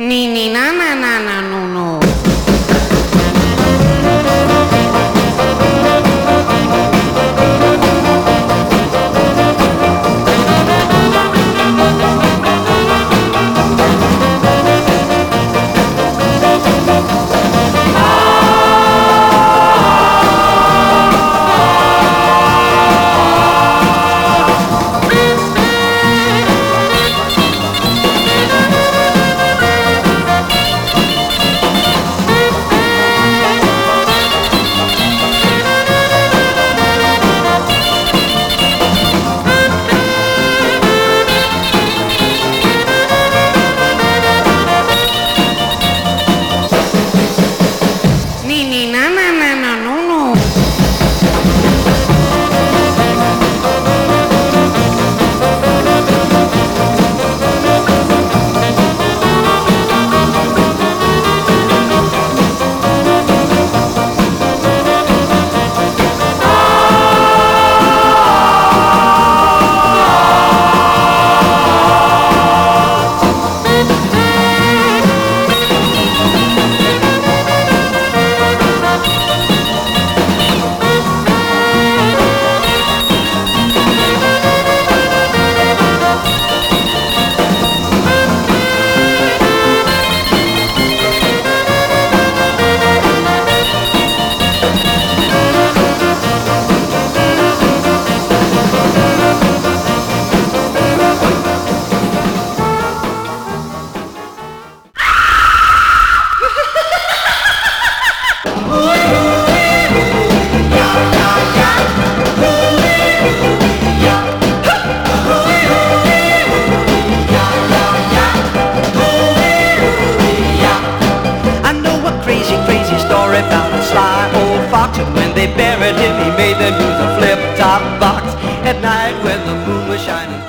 Ni ni na na na na no no. About a sly old fox, and when they buried him, he made them use a flip-top box. At night when the moon was shining